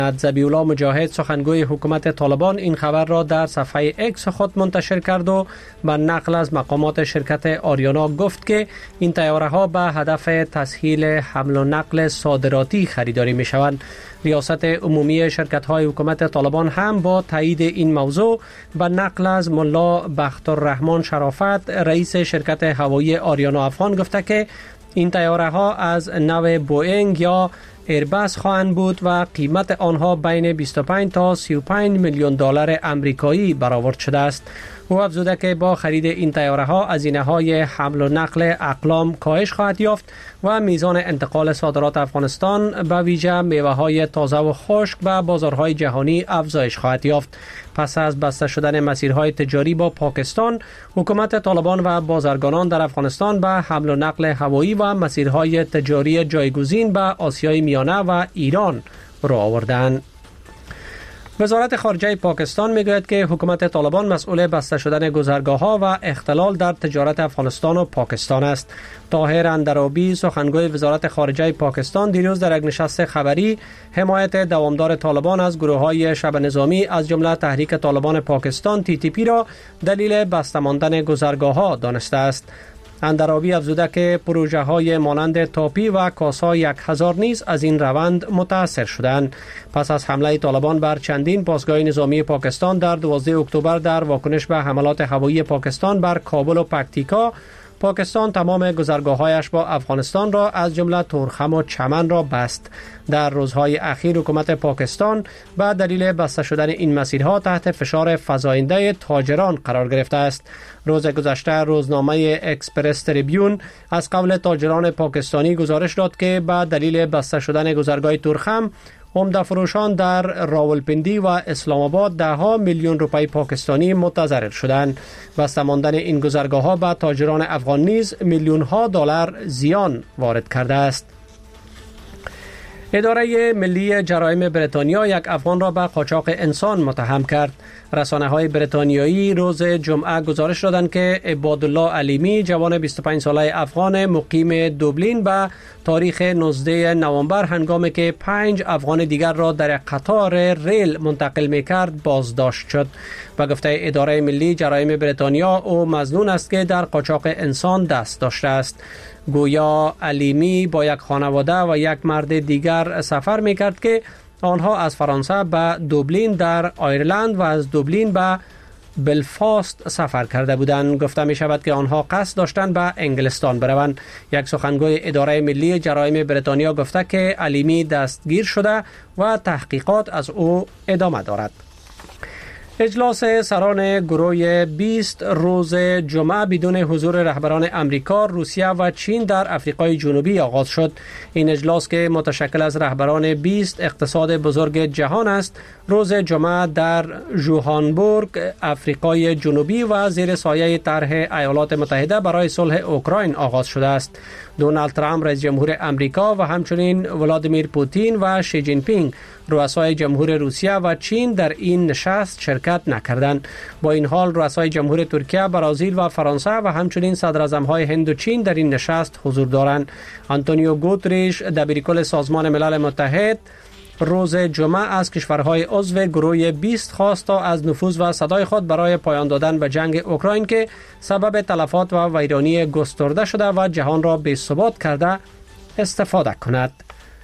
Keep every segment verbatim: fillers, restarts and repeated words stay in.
ذبیح الله مجاهد سخنگوی حکومت طالبان این خبر را در صفحه اکس خود منتشر کرد و به نقل از مقامات شرکت آریانا گفت که این طیاره ها به هدف تسهیل حمل و نقل صادراتی خریداری می شوند. ریاست عمومی شرکت های حکومت طالبان هم با تایید این موضوع به نقل از ملا بختالرحمن شرافت رئیس شرکت هوایی آریانا افغان گفته که این طیاره ها از نوع بوئینگ یا ایربس خواهند بود و قیمت آنها بین بیست و پنج تا سی و پنج میلیون دلار آمریکایی برآورد شده است. او افزوده که با خرید این طیاره ها هزینه های حمل و نقل اقلام کاهش خواهد یافت و میزان انتقال صادرات افغانستان به ویژه میوه های تازه و خشک به بازارهای جهانی افزایش خواهد یافت. پس از بسته شدن مسیرهای تجاری با پاکستان، حکومت طالبان و بازرگانان در افغانستان به حمل و نقل هوایی و مسیرهای تجاری جایگزین به آسیای میانه و ایران رو آوردند. وزارت خارجه پاکستان میگوید که حکومت طالبان مسئول بسته شدن گذرگاه‌ها و اختلال در تجارت افغانستان و پاکستان است. طاهر اندرابی سخنگوی وزارت خارجه پاکستان دیروز در یک نشست خبری حمایت دوامدار طالبان از گروه‌های شبه نظامی از جمله تحریک طالبان پاکستان تی تی پی را دلیل بسته ماندن گذرگاه‌ها دانسته است. اندرابی افزوده که پروژه های مانند تاپی و کاسا یک هزار نیز از این روند متاثر شدند. پس از حمله طالبان بر چندین پاسگاه نظامی پاکستان در دوازده اکتبر در واکنش به حملات هوایی پاکستان بر کابل و پکتیکا، پاکستان تمام گذرگاه‌هایش با افغانستان را از جمله تورخم و چمن را بست. در روزهای اخیر حکومت پاکستان به دلیل بسته شدن این مسیرها تحت فشار فزاینده تاجران قرار گرفته است. روز گذشته روزنامه اکسپرس تریبیون از قول تاجران پاکستانی گزارش داد که به دلیل بسته شدن گذرگاه تورخم، عمده فروشان در راولپندی و اسلام آباد ده ها میلیون روپی پاکستانی متضرر شدند. بسته ماندن این گذرگاه ها به تاجران افغان نیز میلیون ها دلار زیان وارد کرده است. اداره ملی جرایم بریتانیا یک افغان را به قاچاق انسان متهم کرد. رسانه‌های بریتانیایی روز جمعه گزارش دادند که عبادالله علیمی جوان بیست و پنج ساله افغان مقیم دوبلین به تاریخ نوزده نوامبر هنگامی که پنج افغان دیگر را در قطار ریل منتقل می‌کرد بازداشت شد. به گفته اداره ملی جرایم بریتانیا او مظنون است که در قاچاق انسان دست داشته است. گویا علیمی با یک خانواده و یک مرد دیگر سفر می‌کرد که آنها از فرانسه به دوبلین در آیرلند و از دوبلین به بلفاست سفر کرده بودند. گفته می شود که آنها قصد داشتند به انگلستان بروند. یک سخنگوی اداره ملی جرایم بریتانیا گفته که علیمی دستگیر شده و تحقیقات از او ادامه دارد. اجلاس سران گروه بیست روز جمعه بدون حضور رهبران امریکا، روسیه و چین در آفریقای جنوبی آغاز شد. این اجلاس که متشکل از رهبران بیست اقتصاد بزرگ جهان است، روز جمعه در ژوهانبورگ، آفریقای جنوبی و زیر سایه طرح ایالات متحده برای صلح اوکراین آغاز شده است. دونالد ترامپ رئیس جمهور امریکا و همچنین ولادیمیر پوتین و شی جین پینگ رؤسای جمهور روسیه و چین در این نشست شرکت نکردند. با این حال رؤسای جمهور ترکیه، برزیل و فرانسه و همچنین صدراعظم‌های هند و چین در این نشست حضور دارند. آنتونیو گوتریش دبیرکل سازمان ملل متحد روز جمعه از کشورهای عضو گروه بیست خواست تا از نفوذ و صدای خود برای پایان دادن به جنگ اوکراین که سبب تلفات و ویرانی گسترده شده و جهان را بی‌ثبات کرده استفاده کند.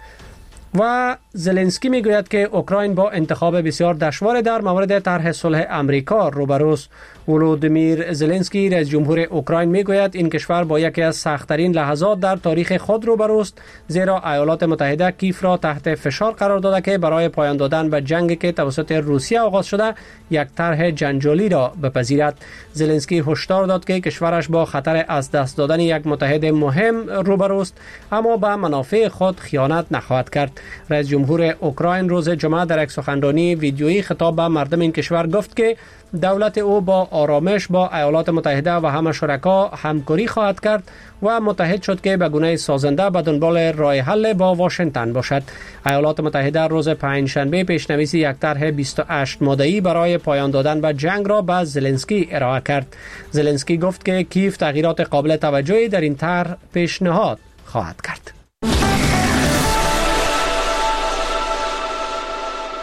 و زلنسکی میگوید که اوکراین با انتخاب بسیار دشوار در مورد طرح صلح امریکا روبروست. ولودیمیر زلنسکی رئیس جمهور اوکراین میگوید این کشور با یکی از سخت‌ترین لحظات در تاریخ خود روبروست، زیرا ایالات متحده کیف را تحت فشار قرار داده که برای پایان دادن به جنگی که توسط روسیه آغاز شده یک طرح جنجالی را بپذیرد. زلنسکی هشدار داد که کشورش با خطر از دست دادن یک متحد مهم روبروست، اما به منافع خود خیانت نخواهد کرد. رئیس جمهور اوکراین روز جمعه در یک سخنرانی ویدیویی خطاب به مردم این کشور گفت که دولت او با آرامش با ایالات متحده و همه شرکا همکاری خواهد کرد و متحد شد که به گونه سازنده به دنبال راه حل با واشنگتن باشد. ایالات متحده روز پنجشنبه پیشنویس یک طرح بیست و هشت ماده‌ای برای پایان دادن به جنگ را به زلنسکی ارائه کرد. زلنسکی گفت که کیف تغییرات قابل توجهی در این طرح پیشنهاد خواهد کرد.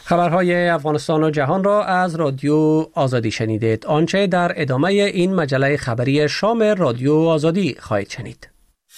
خبرهای افغانستان و جهان را از رادیو آزادی شنیدید. آنچه در ادامه این مجله خبری شام رادیو آزادی خواهید شنید.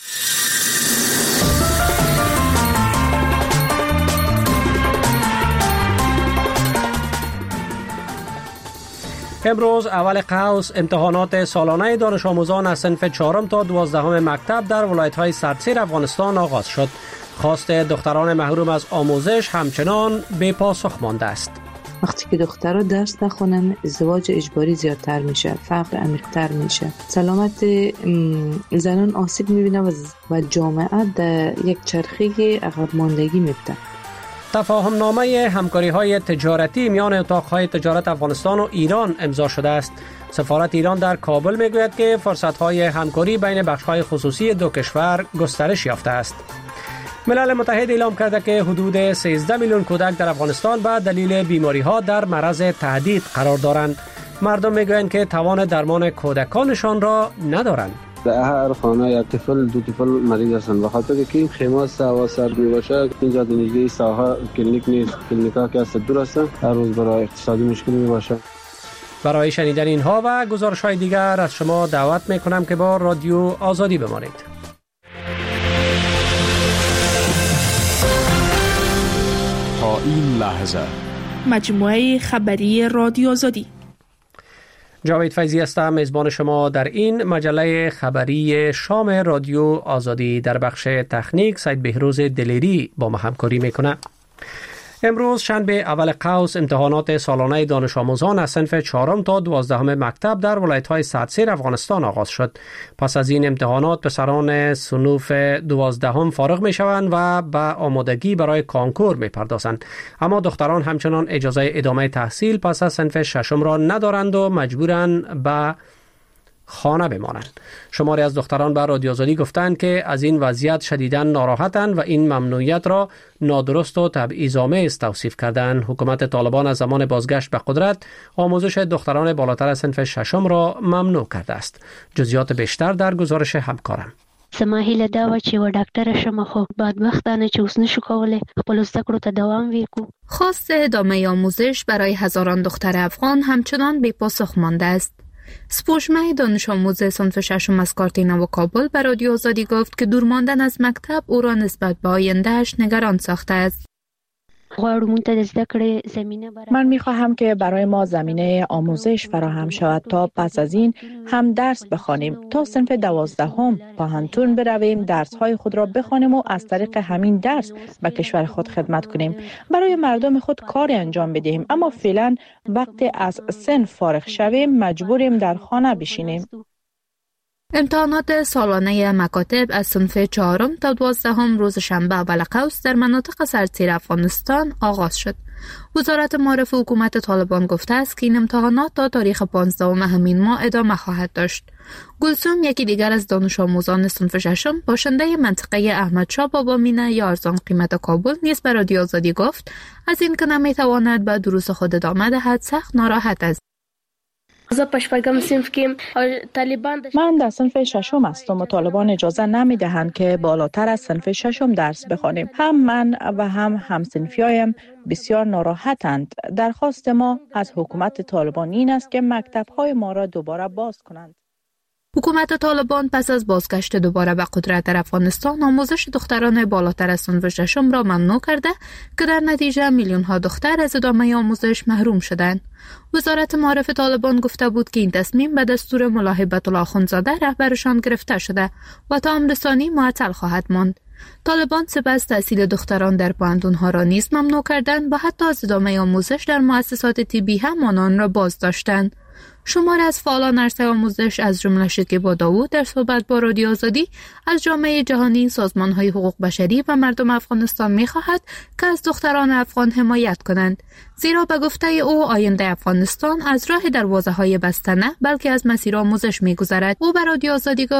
امروز اول قوس امتحانات سالانه دانش آموزان از صنف چهارم تا دوازدهم مکتب در ولایت‌های سرتسیر افغانستان آغاز شد. خواست دختران محروم از آموزش همچنان بے پاسخ مانده است. وقتی که دخترها درس نخونن ازدواج اجباری زیادتر میشه، فقر عمیق‌تر میشه، سلامت زنان آسیب میبینه و جامعه در یک چرخه عقب ماندگی میفته. تفاهم نامه همکاری های تجارتی میان اتاقهای تجارت افغانستان و ایران امضا شده است. سفارت ایران در کابل میگوید که فرصت های همکاری بین بخش های خصوصی دو کشور گسترش یافته است. ملل متحد اعلام کرده که حدود سیزده میلیون کودک در افغانستان به دلیل بیماری ها در معرض تهدید قرار دارند. مردم میگویند که توان درمان کودکانشان را ندارند. در هر خانه یک طفل دو طفل مریض هستند، به خاطر که این خیمه هوا سرد میباشه. اینجا نزدیک ساحه کلینیک نیست، کلینیکا که از دور هستند، هر روز برای اقتصادی مشکل میباشه. برای شنیدن اینها و گزارش های دیگر از شما دعوت میکنم که با رادیو آزادی بمانید. تا این لحظه مجموعه خبری رادیو آزادی. جاوید فیضی هستم، میزبان شما در این مجله خبری شام رادیو آزادی. در بخش تکنیک سید بهروز دلیری با ما همکاری میکنه. امروز شنبه اول قوس امتحانات سالانه دانش آموزان از صنف چهارم تا دوازدهم مکتب در ولایت‌های سرتسیر افغانستان آغاز شد. پس از این امتحانات پسران صنوف دوازدهم فارغ میشوند و به آمادگی برای کانکور میپردازند. اما دختران همچنان اجازه ادامه تحصیل پس از صنف ششم را ندارند و مجبورند به خانه بمانند. شماری از دختران به رادیو آزادی گفتند که از این وضعیت شدیداً ناراحتند و این ممنوعیت را نادرست و تبعیض‌آمیز توصیف کردند. حکومت طالبان از زمان بازگشت به قدرت آموزش دختران بالاتر از صنف ششم را ممنوع کرده است. جزئیات بیشتر در گزارش همکارم. زما هیله دا و چې و ډاکټر شم، خو بدبختانه چې اوس نشو کولی خپل زده کړو ته دوام وکړو. خواست ادامه آموزش برای هزاران دختر افغان همچنان بی پاسخ مانده است. سپوشمه دانش آموز صنف ششم از کارتینا و کابل به رادیو آزادی گفت که دور ماندن از مکتب او را نسبت به آینده‌اش نگران ساخته است. من می‌خواهم که برای ما زمینه آموزش فراهم شود تا پس از این هم درس بخوانیم، تا صنف دوازدهم پانتون برویم، درس‌های خود را بخوانیم و از طریق همین درس به کشور خود خدمت کنیم، برای مردم خود کاری انجام بدهیم. اما فعلا وقتی از صنف فارغ شویم مجبوریم در خانه بشینیم. امتحانات سالانه مکاتب از صنف چهارم تا دوازدهم روز شنبه اول قوس در مناطق سرتسیر افغانستان آغاز شد. وزارت معارف حکومت طالبان گفته است که این امتحانات تا تاریخ پانزدهم همین ماه ادامه خواهد داشت. گلسوم، یکی دیگر از دانش آموزان صنف ششم، باشنده منطقه احمدشاه بابامینه یا ارزان قیمت کابل، نیز به رادیو آزادی گفت از این که نمیتواند به دروس خود ادامه دهد سخت ناراحت است. من در صنف ششم هستم و طالبان اجازه نمی دهند که بالاتر از صنف ششم درس بخوانیم. هم من و هم همصنفیایم بسیار ناراحتند. درخواست ما از حکومت طالبان این است که مکتب‌های ما را دوباره باز کنند. حکومت طالبان پس از بازگشت دوباره به قدرت در افغانستان آموزش دختران بالاتر از صنف ششم را ممنوع کرده که در نتیجه میلیون ها دختر از ادامه آموزش محروم شدند. وزارت معارف طالبان گفته بود که این تصمیم به دستور ملا هیبت الله اخندزاده رهبرشان گرفته شده و تا عمررسانی معطل خواهد ماند. طالبان سپس تحصیل دختران در پوهنتون‌ها را نیز ممنوع کردند و حتی از ادامه آموزش در مؤسسات طبی هم آنان را باز داشتند. شمار از فعالان عرصه آموزش از جمله شکیبا داوود در صحبت با رادیو آزادی از جامعه جهانی، سازمان‌های حقوق بشری و مردم افغانستان می‌خواهد که از دختران افغان حمایت کنند، زیرا به گفته او آینده افغانستان از راه دروازه‌های بسته نه بلکه از مسیر آموزش می‌گذرد. او به رادیو آزادی گفت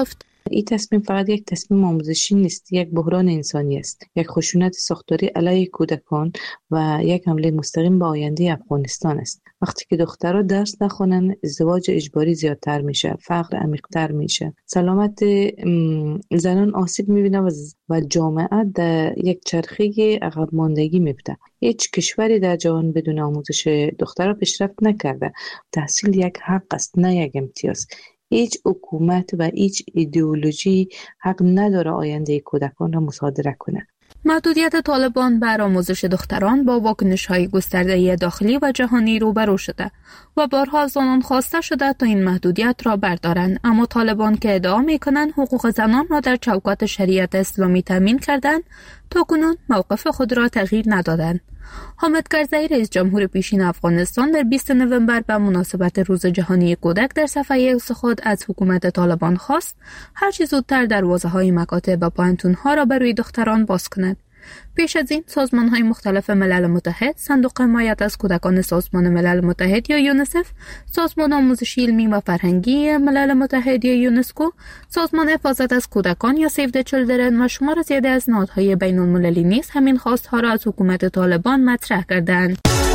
این تصمیم فقط یک تصمیم آموزشی نیست، یک بحران انسانی است، یک خشونت ساختاری علیه کودکان و یک حمله مستقیم به آینده افغانستان است. وقتی که دخترها درس نخونن، ازدواج اجباری زیادتر میشه، فقر عمیق‌تر میشه، سلامت زنان آسیب میبینه و جامعه در یک چرخه عقب ماندگی میفته. هیچ کشوری در جهان بدون آموزش دخترها پیشرفت نکرده. تحصیل یک حق است، نه یک امتیاز. هیچ حکومت و هیچ ایدئولوژی حق نداره آینده کودکان را مصادره کنه. محدودیت طالبان بر آموزش دختران با واکنش‌های گسترده داخلی و جهانی روبرو شده و بارها از آنان خواسته شده تا این محدودیت را بردارند، اما طالبان که ادعا می‌کنند حقوق زنان را در چوکات شریعت اسلامی تامین کردند، تاکنون موقف خود را تغییر ندادند. حامد کرزی رئیس جمهور پیشین افغانستان در بیست نوامبر به مناسبت روز جهانی کودک در صفحه ایکس خود از حکومت طالبان خواست هر چه زودتر دروازه‌های مکاتب و پوهنتون‌ها را برای دختران باز کند. پیش از این سازمان‌های مختلف ملل متحد، صندوق حمایت از کودکان سازمان ملل متحد یا یونیسف، سازمان آموزشی علمی و فرهنگی ملل متحد یا یونسکو، سازمان حفاظت از کودکان یا سیو د چیلدرن و شمار زیاده از نهادهای بین‌المللی نیز همین خواست‌ها را از حکومت طالبان مطرح کردند.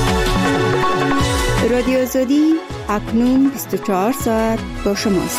رادیو آزادی اکنون بیست و چهار ساعت با شماست.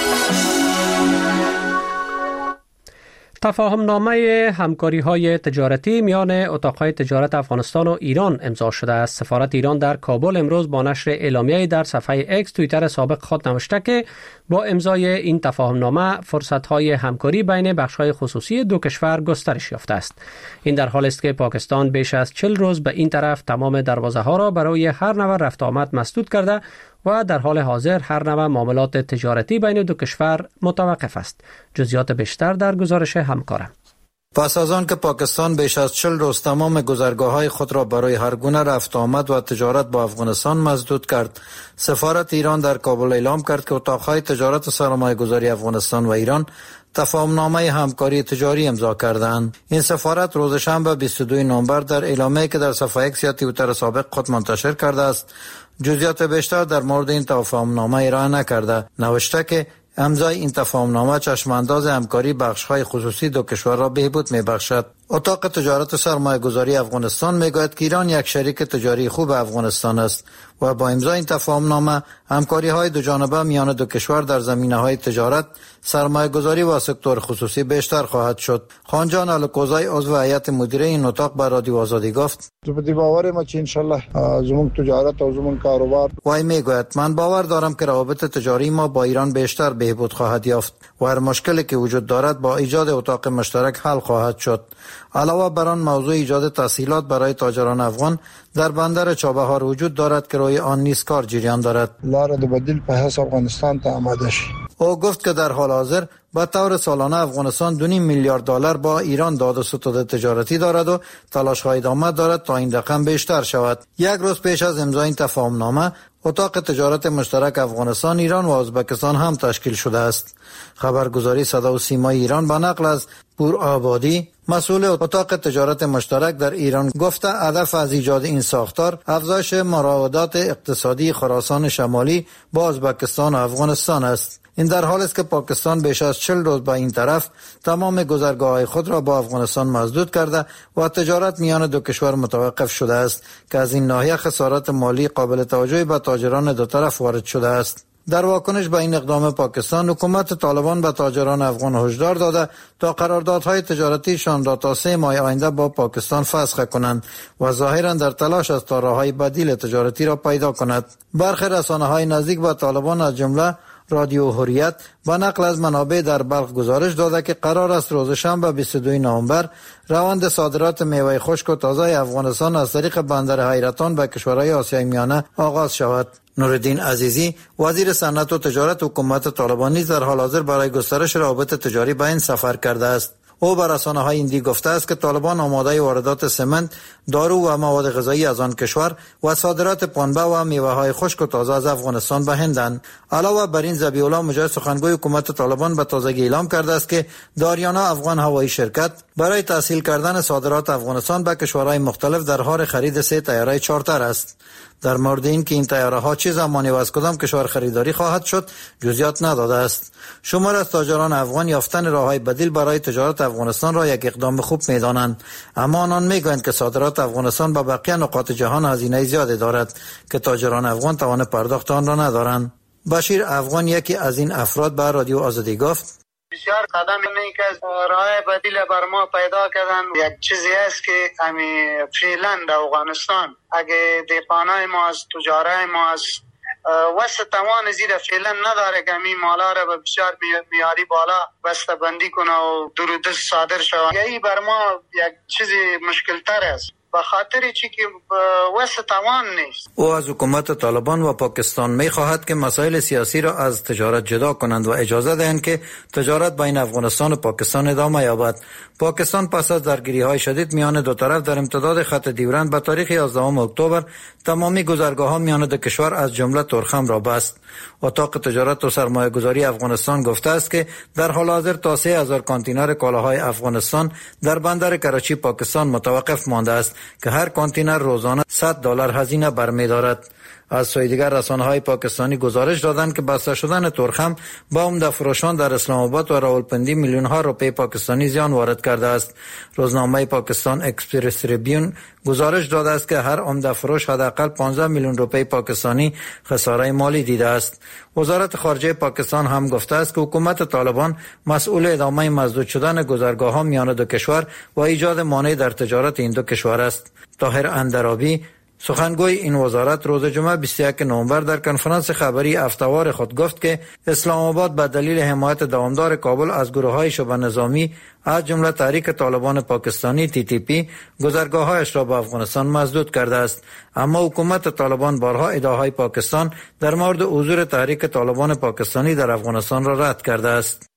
تفاهم نامه همکاری های تجارتی میان اتاقهای تجارت افغانستان و ایران امضا شده است. سفارت ایران در کابل امروز با نشر اعلامیه‌ای در صفحه اکس توییتر سابق خود نوشته که با امضای این تفاهم نامه فرصت های همکاری بین بخش های خصوصی دو کشور گسترش یافته است. این در حالی است که پاکستان بیش از چهل روز به این طرف تمام دروازه ها را برای هر نوع رفت آمد مسدود کرده و در حال حاضر هر نوع معاملات تجارتی بین دو کشور متوقف است. جزئیات بیشتر در گزارش همکارم. پس از آن که پاکستان بیش از چهل روز تمام گذرگاه‌های خود را برای هر گونه رفت آمد و تجارت با افغانستان مسدود کرد، سفارت ایران در کابل اعلام کرد که اتاق‌های تجارت و سرمایه‌گذاری افغانستان و ایران تفاهمنامه همکاری تجاری امضا کردند. این سفارت روز شنبه بیست و دوم نوامبر در اعلامیه‌ای که در صفحه اکس یا توییتر سابق خود منتشر کرده است، جزئیات بیشتر در مورد این تفاهمنامه ارائه نکرده. نوشته که امضای این تفاهمنامه چشمانداز همکاری بخش‌های خصوصی دو کشور را بهبود می‌بخشد. اتاق تجارت و سرمایه‌گذاری افغانستان می‌گوید که ایران یک شریک تجاری خوب افغانستان است و با امضای این تفاهمنامه همکاری‌های دو جانبه میان دو کشور در زمینه‌های تجارت، سرمایه‌گذاری و سکتور خصوصی بیشتر خواهد شد. خانجان الکوزای عضو هیئت مدیره این اتاق به رادیو آزادی گفت: زبدی باور ما چې ان شاء الله زموږ تجارت او زموږ کاروبار وای میگوید من باور دارم که روابط تجاری ما با ایران بیشتر بهبود خواهد یافت و هر مشکلی که وجود دارد با ایجاد اتاق مشترک حل خواهد شد. علاوه بر آن موضوع ایجاد تسهیلات برای تاجران افغان در بندر چابهار وجود دارد که روی آن نیز کار جریان دارد. لار د بدیل په حساب افغانستان ته آماده شي. او گفت که در حال حاضر با طور سالانه افغانستان دو نیم میلیارد دلار با ایران داد و ستد تجارتی دارد و تلاش‌های ادامه دارد تا این رقم بیشتر شود. یک روز پیش از امضای این تفاهمنامه، اتاق تجارت مشترک افغانستان، ایران و ازبکستان هم تشکیل شده است. خبرگزاری صدا و سیمای ایران به نقل از پور آبادی، مسئول اتاق تجارت مشترک در ایران، گفته هدف از ایجاد این ساختار افزایش مراودات اقتصادی خراسان شمالی با ازبکستان و افغانستان است. این در حالی است که پاکستان بیش از چهل روز با این طرف تمام گذرگاه‌های خود را با افغانستان مسدود کرده و تجارت میان دو کشور متوقف شده است که از این ناحیه خسارات مالی قابل توجهی به تاجران دو طرف وارد شده است. در واکنش به این اقدام پاکستان، حکومت طالبان به تاجران افغان هشدار داده تا قراردادهای تجارتیشان را تا سه ماه آینده با پاکستان فسخ کنند و ظاهرا در تلاش است تا راههای بدیل تجارتی را پیدا کند. برخی رسانه‌های نزدیک به طالبان از جمله رادیو حریت با نقل از منابع در بلخ گزارش داده که قرار است روز شنبه بیست و دوم نوامبر روند صادرات میوه خشک و تازه افغانستان از طریق بندر حیرتان به کشورهای آسیای میانه آغاز شود. نوردین عزیزی، وزیر صنعت و تجارت حکومت طالبان، نیز در حال حاضر برای گسترش روابط تجاری به این سفر کرده است. او به رسانه‌های هندی گفته است که طالبان آماده واردات سمنت، دارو و مواد غذایی از آن کشور و صادرات پنبه و میوه‌های خشک و تازه از افغانستان به هندند. علاوه بر این، ذبیح الله مجاهد، سخنگوی حکومت طالبان، به تازگی اعلام کرده است که داریانا افغان هوایی شرکت برای تسهیل کردن صادرات افغانستان به کشورهای مختلف در حال خرید سه طیاره چارتر است. در مورد این که این طیاره ها چه زمانی و از کدام کشور خریداری خواهد شد جزئیات نداده است. شمار از تاجران افغان یافتن راههای بدیل برای تجارت افغانستان را یک اقدام خوب می‌دانند، اما آنان می‌گویند که صادرات افغانستان به بقیه نقاط جهان هزینه زیادی دارد که تاجران افغان توان پرداخت آن را ندارند. بشیر افغان یکی از این افراد به رادیو آزادی گفت: بسیار قدم اینه که از راه بدیل بر ما پیدا کردن. یک چیزی است که امی فعلا در افغانستان اگه دیپانای ما از تجاره ما از وسط توان زیر فعلا نداره که امی مالا را به بسیار میاری بالا بسته بندی کنه و درودست صادر شود. یهی بر ما یک چیزی مشکل تر است به خاطر چی که وسط توان نیست. او از حکومت طالبان و پاکستان می خواهد که مسائل سیاسی را از تجارت جدا کنند و اجازه دهند که تجارت بین افغانستان و پاکستان ادامه یابد. پاکستان پس از درگیری های شدید میان دو طرف در امتداد خط ډیورند به تاریخ یازدهم اکتبر تمامی گذرگاه ها میان دو کشور از جمله تورخم را بست. اتاق تجارت و سرمایه گذاری افغانستان گفته است که در حال حاضر تا سه هزار کانتینر کالاهای افغانستان در بندر کراچی پاکستان متوقف مانده است که هر کانتینر روزانه صد دلار هزینه برمی‌دارد. از سوی دیگر رسانه‌های پاکستانی گزارش دادند که بسته شدن تورخم با عمده فروشان در اسلام آباد و راولپندی میلیون ها روپیه پاکستانی زیان وارد کرده است. روزنامه پاکستان اکسپرس تریبیون گزارش داده است که هر عمده فروش حداقل پانزده میلیون روپیه پاکستانی خساره مالی دیده است. وزارت خارجه پاکستان هم گفته است که حکومت طالبان مسئول ادامه مسدود شدن گذرگاه‌ها میان دو کشور و ایجاد مانع در تجارت این دو کشور است. طاهر اندرابی سخنگوی این وزارت روز جمعه بیست و یکم نوامبر در کنفرانس خبری هفته‌وار خود گفت که اسلام آباد به دلیل حمایت دوامدار کابل از گروه‌های شبه نظامی از جمله تحریک طالبان پاکستانی تی تی پی گذرگاه‌هایش را به افغانستان مسدود کرده است، اما حکومت طالبان بارها ادعاهای پاکستان در مورد حضور تحریک طالبان پاکستانی در افغانستان را رد کرده است.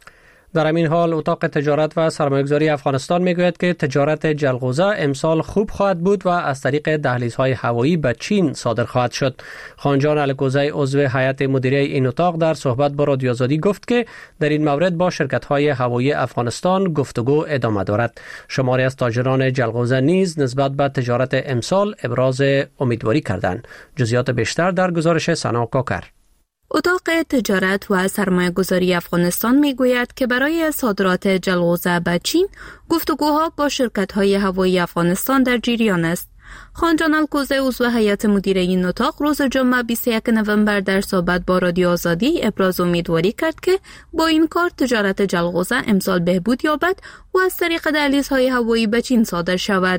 در همین حال اتاق تجارت و سرمایه‌گذاری افغانستان میگوید که تجارت جلغوزه امسال خوب خواهد بود و از طریق دهلیزهای هوایی به چین صادر خواهد شد. خانجان الکوزی عضو هیئت مدیره این اتاق در صحبت با رادیو آزادی گفت که در این مورد با شرکت‌های هوایی افغانستان گفتگو ادامه دارد. شماری از تاجران جلغوزه نیز نسبت به تجارت امسال ابراز امیدواری کردند. جزئیات بیشتر در گزارش سنا کاکر. اتاق تجارت و سرمایه گذاری افغانستان می گوید که برای صادرات جلغوزه به چین گفتگوها با شرکت‌های هوایی افغانستان در جریان است. خانجان الکوزی عضو هیئت مدیره این اتاق روز جمعه بیست و یکم نوامبر در صحبت با رادیو آزادی ابراز امیدواری کرد که با این کار تجارت جلغوزه امسال بهبود یابد و از طریق دهلیزهای هوایی به چین صادر شود.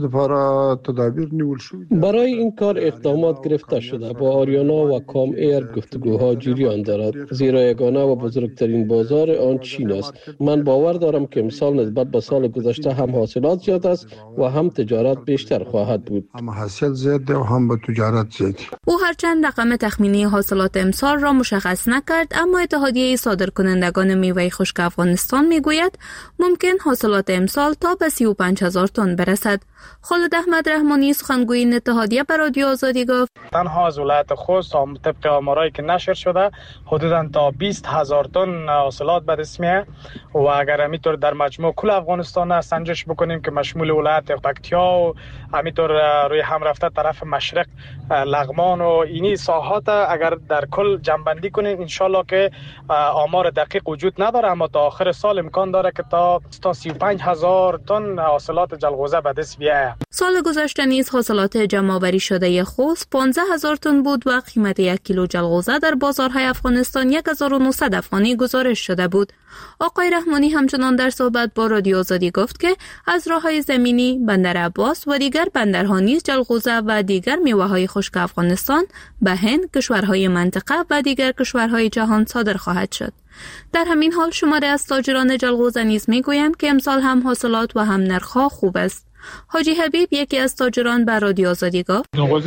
برای این کار اقدامات گرفته شده. با آریانا و کام ایر گفتگوها جریان دارد، زیرا یگانه و بزرگترین بازار آن چین است. من باور دارم که امسال نسبت به سال گذشته هم حاصلات زیاد است و هم تجارت بیشتر خواهد بود. هم حاصل زیاد و هم به تجارت زیاد. او هرچند رقم تخمینی حاصلات امسال را مشخص نکرد، اما اتحادیه صادرکنندگان میوه خشک افغانستان میگوید ممکن حاصلات امسال تا به سی و پنج هزار تن برسد. خالد احمد رحمانی سخنگوی این اتحادیه بر رادیو آزادی گفت تنها از ولایت خوست طبق آمارایی که نشر شده حدوداً تا بیست هزار تن حاصلات به دست میاد و اگر همینطور در مجموع کل افغانستان سنجش بکنیم که مشمول ولایت پکتیا و همینطور روی هم رفته طرف مشرق لغمان و اینی ساحات اگر در کل جمع‌بندی کنیم انشالله که آمار دقیق وجود نداره، اما تا آخر سال امکان داره که تا تا سی و پنج هزار تن حاصلات جلغوزه به دست بیاید. سال گذشته نیز حاصلات جمع‌آوری شده خوست پانزده هزار تن بود و قیمت یک کیلو جلغوزه در بازارهای افغانستان یک هزار و نهصد افغانی گزارش شده بود. آقای رحمانی همچنان در صحبت با رادیو آزادی گفت که از راه‌های زمینی بندر عباس و دیگر بندرها نیز جلغوزه و دیگر میوه‌های خشک افغانستان به هند، کشورهای منطقه و دیگر کشورهای جهان صادر خواهد شد. در همین حال شماری از تاجران جلغوزه نیز میگویند که امسال هم حاصلات و هم نرخ‌ها خوب است. حاجی حبیب یکی از تاجران به رادیو آزادی گفت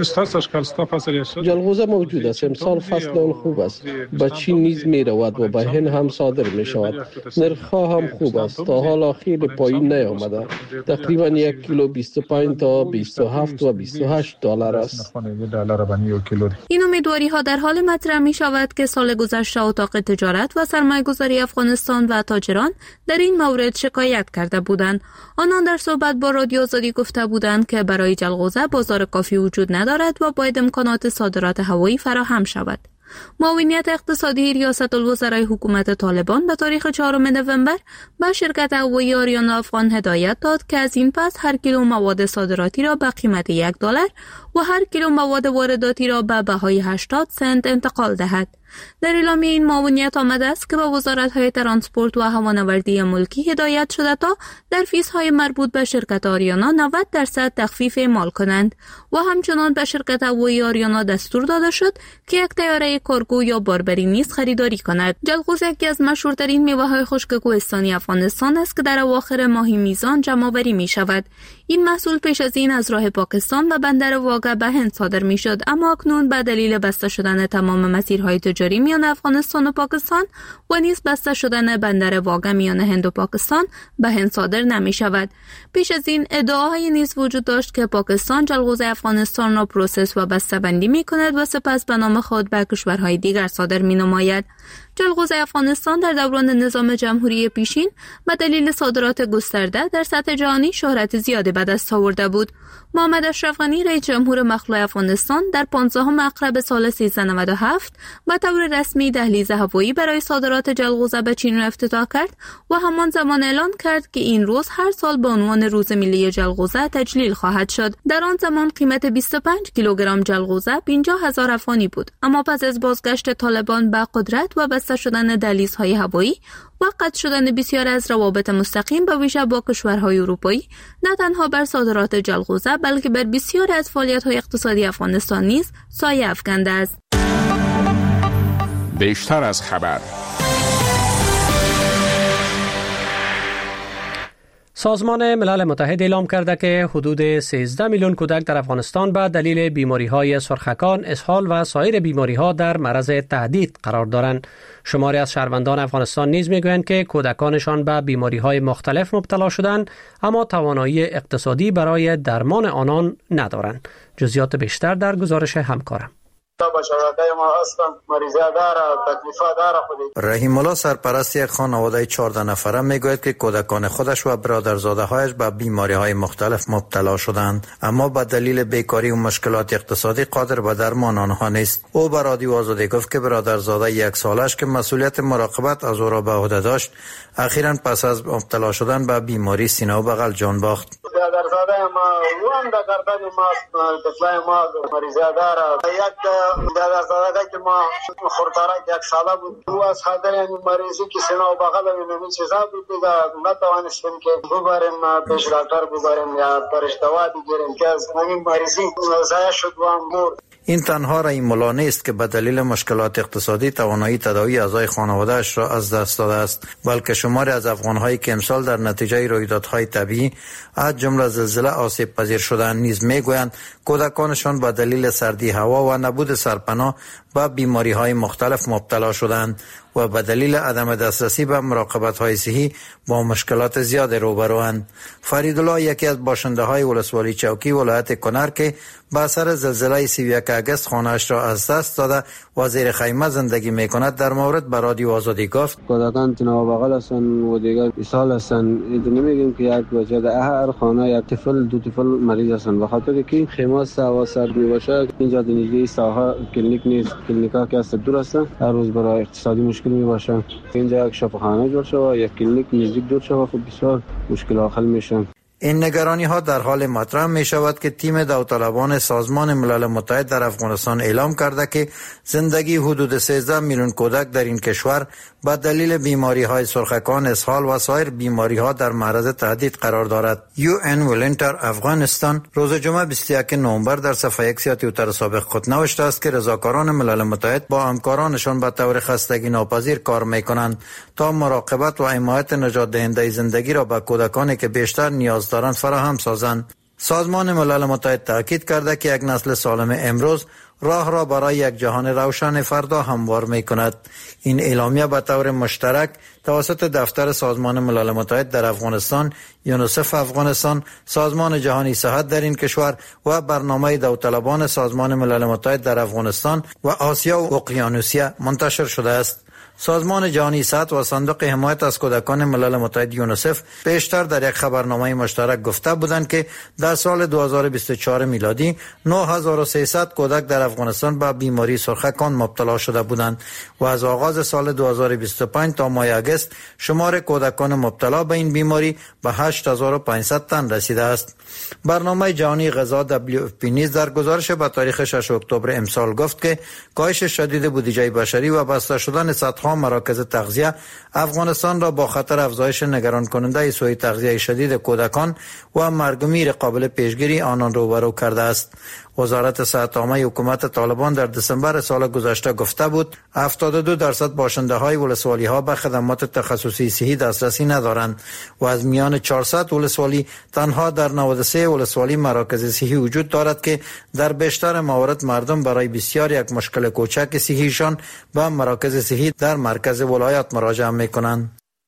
جلغوزه موجود است. امسال فصل آن خوب است. به چین نیز می رود و به هند هم صادر می شود. نرخ‌ها هم خوب است. تا حالا خیلی پایین نیامده. تقریبا یک کیلو بیست و پنج تا بیست و هفت و بیست و هشت دلار است. این امیدواری ها در حال مطرح می شود که سال گذشته اتاق تجارت و سرمایه گذاری افغانستان و تاجران در این مورد شکایت کرده بودند. آنان در صحبت با رادیو آزادی گفته بودند که برای جلغوزه بازار کافی وجود ندارد و باید امکانات صادرات هوایی فراهم شود. معاونیت اقتصادی ریاست الوزرای حکومت طالبان به تاریخ چهارم نوامبر به شرکت هوایی آریانا افغان هدایت داد که از این پس هر کیلو مواد صادراتی را به قیمت یک دلار و هر کیلو مواد وارداتی را به بهای هشتاد سنت انتقال دهد. در اعلامیه این معاونیت آمده است که به وزارت‌های ترانسپورت و هوانوردی ملکی هدایت شده تا در فیزهای مربوط به شرکت آریانا نود درصد تخفیف اعمال کنند و همچنان به شرکت هوایی آریانا دستور داده شد که یک طیاره کارگو یا باربری نیز خریداری کند. جلغوزه یکی از مشهورترین میوه‌های خشک کوهستانی افغانستان است که در اواخر ماه میزان جمع‌آوری می‌شود. این محصول پیش از این از راه پاکستان و بندر واگه به هند صادر می‌شد، اما اکنون به دلیل بسته شدن تمام مسیرهای تجاری میان افغانستان و پاکستان و نیز بسته شدن بندر واگه میان هند و پاکستان به هند صادر نمی شود. پیش از این ادعاهای نیز وجود داشت که پاکستان جلغوزه افغانستان را پروسس و بسته بندی می کند و سپس به نام خود به کشورهای دیگر صادر می نماید. جلغوزه افغانستان در دوران نظام جمهوری پیشین به دلیل صادرات گسترده در سطح جهانی شهرت زیادی به دست آورده بود. محمد اشرف غنی رئیس جمهور مخلوع افغانستان در پانزدهم اکتبر سال سیزده نود و هفت به طور رسمی دهلیز هوایی برای صادرات جلغوزه به چین را افتتاح کرد و همان زمان اعلان کرد که این روز هر سال به عنوان روز ملی جلغوزه تجلیل خواهد شد. در آن زمان قیمت بیست و پنج کیلوگرم جلغوزه پنجاه هزار افغانی بود، اما پس از بازگشت طالبان به قدرت و بسته شدن دهلیزهای هوایی و قطع شدن بسیار از روابط مستقیم به ویژه با کشورهای اروپایی، نه تنها بر صادرات جلغوزه بلکه بر بسیاری از فعالیت‌های اقتصادی افغانستان نیز سایه افکنده است. بیشتر از خبر. سازمان ملل متحد اعلام کرده که حدود سیزده میلیون کودک در افغانستان به دلیل بیماری‌های سرخکان، اسهال و سایر بیماری‌ها در معرض تهدید قرار دارند. شماری از شهروندان افغانستان نیز می‌گویند که کودکانشان به بیماری‌های مختلف مبتلا شدند، اما توانایی اقتصادی برای درمان آنان ندارند. جزئیات بیشتر در گزارش همکارم. رحیم الله سرپرست یک خانواده چهارده نفره میگوید که کودکان خودش و برادرزاده هایش به بیماری های مختلف مبتلا شدند، اما به دلیل بیکاری و مشکلات اقتصادی قادر به درمان آنها نیست. او به رادیو آزادی گفت که برادرزاده یک سالش که مسئولیت مراقبت از او را به عهده داشت، اخیراً پس از مبتلا شدن به بیماری سینه و بغل جان باخت. برادرزاده ما وان د گردن ما طفلای ما مریضه داره. یک برادرزاده که ما خورتارک یک ساله بود، او از خاطر این مریضی که سینه و بغل این چیزا بود دیگه نتوانستیم که ببریم پیش دکتر ببریم یا برش دوا بگیریم که از این مریضی ضایع شد و مرد. این تنها رحیم الله نیست که به دلیل مشکلات اقتصادی توانایی تداوی اعضای خانواده‌اش را از دست داده است، بلکه شماری از افغان‌هایی که امسال در نتیجه رویدادهای طبیعی از جمله زلزله آسیب پذیر شدند نیز میگویند کودکانشان به دلیل سردی هوا و نبود سرپناه به بیماری‌های مختلف مبتلا شدند و به دلیل عدم دسترسی به مراقبت‌های صحی با مشکلات زیاد روبروند. فریدالله یکی از باشنده‌های ولسوالی چوکی ولایت کنر که به اثر زلزله سی و یک آگوست خانه‌اش را از دست داده و زیر خیمه زندگی می‌کند در مورد به رادیو آزادی گفت: کودکان تنها بغل هستند و دیگر اسهال هستند. نمیگیم که یک وجه در هر خانه یک طفل دو طفل مریض هستند، به خاطر که خیمه هوا سرد میباشه. اینجا دیگه ساحه کلینیک نیست، کلینیکا که است دور است، هر روز برای اقتصادی مشکل میباشه. اینجا یک شفاخانه جوړ شوه، یک کلینیک نزدیک جوړ شوه، خب بسیار مشکل حل میشه. این نگرانی ها در حال مطرح می شود که تیم داوطلبان سازمان ملل متحد در افغانستان اعلام کرده که زندگی حدود سیزده میلیون کودک در این کشور با دلیل بیماری های سرخکان، اسهال و سایر بیماری ها در معرض تهدید قرار دارد. یو ان ولنتر افغانستان روز جمعه بیست و یک نوامبر در صفحه اکس یا توییتر سابق خود نوشته است که رضاکاران ملل متحد با همکارانشان به طور خستگی ناپذیر کار می کنند تا مراقبت و حمایت نجات دهنده زندگی را به کودکانی که بیشتر نیاز دارند فراهم سازند. سازمان ملل متحد تاکید کرده که یک نسل سالم امروز راه را برای یک جهان روشن فردا هموار می کند. این اعلامیه به طور مشترک توسط دفتر سازمان ملل متحد در افغانستان، یونیسف افغانستان، سازمان جهانی صحت در این کشور و برنامه داوطلبان سازمان ملل متحد در افغانستان و آسیا و اقیانوسیه منتشر شده است. سازمان جهانی صحت و صندوق حمایت از کودکان ملل متحد یونیسف پیشتر در یک خبرنامه مشترک گفته بودند که در سال دو هزار و بیست و چهار میلادی نه هزار و سیصد کودک در افغانستان به بیماری سرخکان مبتلا شده بودند و از آغاز سال دو هزار و بیست و پنج تا ماه اگست شمار کودکان مبتلا به این بیماری به هشت هزار و پانصد تن رسیده است. برنامه جهانی غذا دبلیو اف پی نیز در گزارش به تاریخ ششم اکتبر امسال گفت که کاهش شدید بودجه بشری و بسته شدن صدها مراکز تغذیه افغانستان را با خطر افزایش نگران کننده سوء تغذیه شدید کودکان و مرگ و میر قابل پیشگیری آنان روبرو کرده است. وزارت صحت عامه حکومت طالبان در دسامبر سال گذشته گفته بود هفتاد و دو درصد باشنده های ولسوالی ها به خدمات تخصصی صحی دسترسی ندارند و از میان چهارصد ولسوالی تنها در نود و سه ولسوالی مراکز صحی وجود دارد که در بیشتر موارد مردم برای بسیار یک مشکل کوچک صحیشان به مراکز صحی در مرکز ولایت مراجعه میکنند.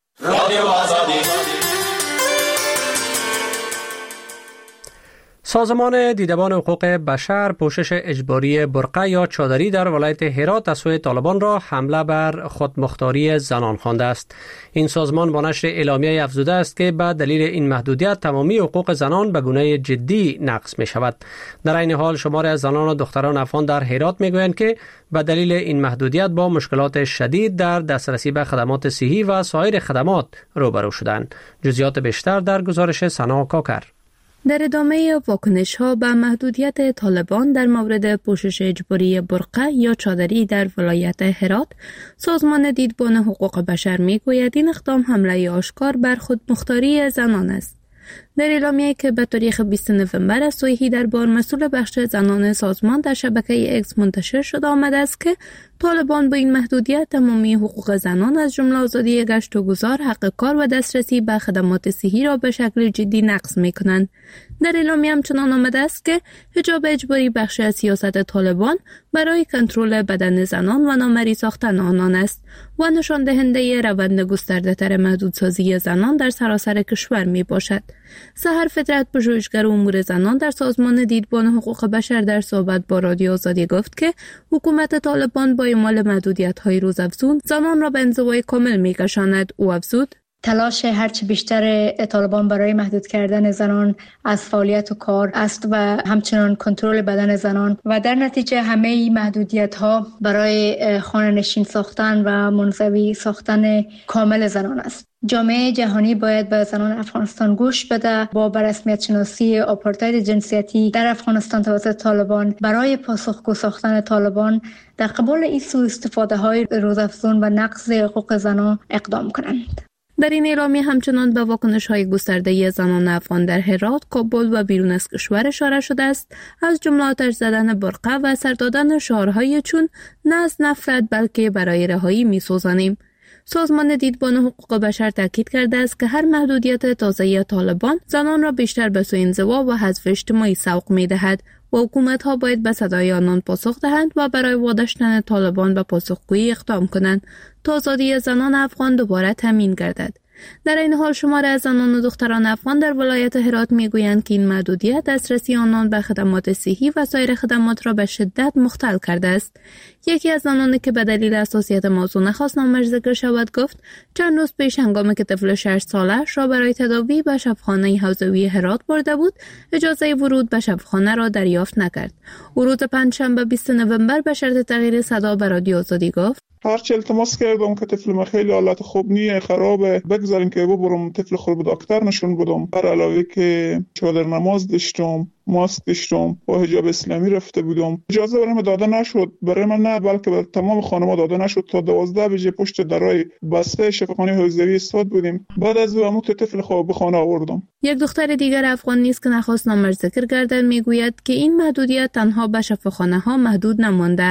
سازمان دیدبان حقوق بشر پوشش اجباری برقع یا چادری در ولایت هرات از سوی طالبان را حمله بر خودمختاری زنان خوانده است. این سازمان با نشر اعلامیه افزوده است که به دلیل این محدودیت تمامی حقوق زنان به گونه جدی نقض می شود. در این حال شماری از زنان و دختران افغان در هرات می گویند که به دلیل این محدودیت با مشکلات شدید در دسترسی به خدمات صحی و سایر خدمات روبرو شدند. جزئیات بیشتر در گزارش سنا کاکر. در ادامه واکنش ها به محدودیت طالبان در مورد پوشش اجباری برقع یا چادری در ولایت هرات، سازمان دیدبان حقوق بشر می گوید این اقدام حمله آشکار بر خودمختاری زنان است. در اعلامیه‌ای که به تاریخ بیست نوامبر از سوی هیدربار مسئول بخش زنان سازمان در شبکه اکس منتشر شده آمده است که طالبان با این محدودیت تمامی حقوق زنان از جمله آزادی گشت و گذار، حق کار و دسترسی به خدمات صحی را به شکل جدی نقض می‌کنند. در اعلامیه همچنان آمده است که حجاب اجباری بخشی از سیاست طالبان برای کنترل بدن زنان و نامری ساختن آنان است و نشان دهنده روند گسترده‌تر محدودسازی زنان در سراسر کشور میباشد. سحر فطرت، پژوهشگر امور زنان در سازمان دیدبان حقوق بشر، در صحبت با رادیو آزادی گفت که حکومت طالبان با اعمال محدودیت‌های روزافزون زنان را به انزوای کامل می‌کشاند. او افزود: تلاش هرچه بیشتر طالبان برای محدود کردن زنان از فعالیت و کار است و همچنان کنترل بدن زنان و در نتیجه همه این محدودیت ها برای خانه نشین ساختن و منزوی ساختن کامل زنان است. جامعه جهانی باید به زنان افغانستان گوش بده. با بررسمیت شناسی آپارتاید جنسیتی در افغانستان توسط طالبان برای پاسخگو ساختن طالبان در قبال این سوء استفاده های روزافزون و نقض حقوق زنان اقدام کنند. در این اعلامیه همچنان به واکنش‌های گسترده زنان افغان در هرات، کابل و بیرون از کشور اشاره شده است، از جمله آتش زدن برقع و سر دادن شعارهای چون نه از نفرت بلکه برای رهایی می‌سوزانیم. سازمان دیدبان حقوق بشر تاکید کرده است که هر محدودیت تازه طالبان زنان را بیشتر به سوی انزوا و حذف اجتماعی سوق می‌دهد و حکومت‌ها باید به صدای آنان پاسخ دهند و برای واداشتن طالبان به پاسخگویی اقدام کنند تا آزادی زنان افغان دوباره تامین گردد. در این حال شماری از زنان و دختران افغان در ولایت هرات میگویند که این محدودیت دسترسی آنان به خدمات صحی و سایر خدمات را به شدت مختل کرده است. یکی از زنانی که به دلیل حساسیت موضوع نخواست نامش ذکر شود گفت چند روز پیش هنگامی که طفل شش سالش را برای تداوی به شفاخانه حوزوی هرات برده بود، اجازه ورود به شفاخانه را دریافت نکرد. او روز پنجشنبه بیست نوامبر به شرط تغییر صدا به رادیو آزادی گفت: هرچی التماس کردم که طفل ما خیلی حالت خوب نیه، خرابه، بگذارین که ببرم طفل خود به دکتر نشون بدم. بر علاوه که چادر نماز داشتم، ماسک داشتم و حجاب اسلامی رفته بودم، اجازه برای من داده نشد. برای من نه بلکه به تمام خانواده داده نشد. تا دوازده بجه پشت درای بسته شفاخانه حوزوی استاد بودیم. بعد از اون طفل خود به خانه آوردم. یک دختر دیگر افغان نیست که نخواست نامش ذکر گردد میگوید که این محدودیت تنها به شفاخانه ها محدود نمانده است.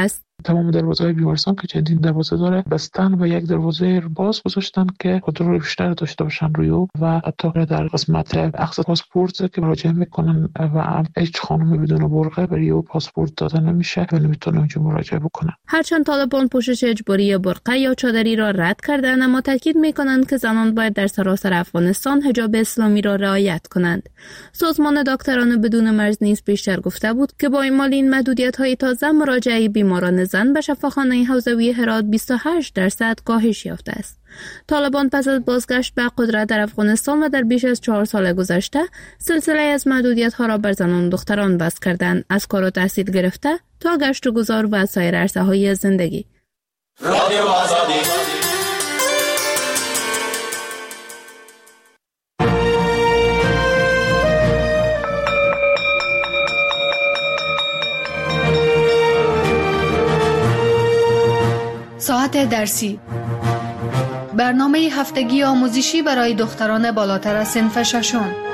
تمام دروازه‌های بیمارستان که چندین دروازه داره بستن و یک دروازه باز گذاشتن که کنترل بیشتر داشته باشن روی او و حتی در قسمت اخذ پاسپورت که مراجعه میکنن و هیچ خانم بدون برقه برای او پاسپورت داده نمیشه و نمیتونه اونجا مراجعه بکنن. هرچند طالبان پوشش اجباری برقه یا چادری را رد کردند، اما تاکید میکنند که زنان باید در سراسر افغانستان حجاب اسلامی را رعایت کنند. سازمان دکتران بدون مرز نیز بیشتر گفته بود که با اعمال این محدودیت‌های تازه مراجعه بیماران زن به شفاخانه حوزوی هرات بیست و هشت درصد کاهش یافته است. طالبان پس از بازگشت به قدرت در افغانستان و در بیش از چهار سال گذشته سلسله از محدودیت‌ها را بر زنان و دختران بس کردند، از کار و تحصیل گرفته تا گشت و گذار و سایر عرصه‌های زندگی. رادیو آزادی. ساعت درسی، برنامه هفتگی آموزشی برای دختران بالاتر از صنف ششم.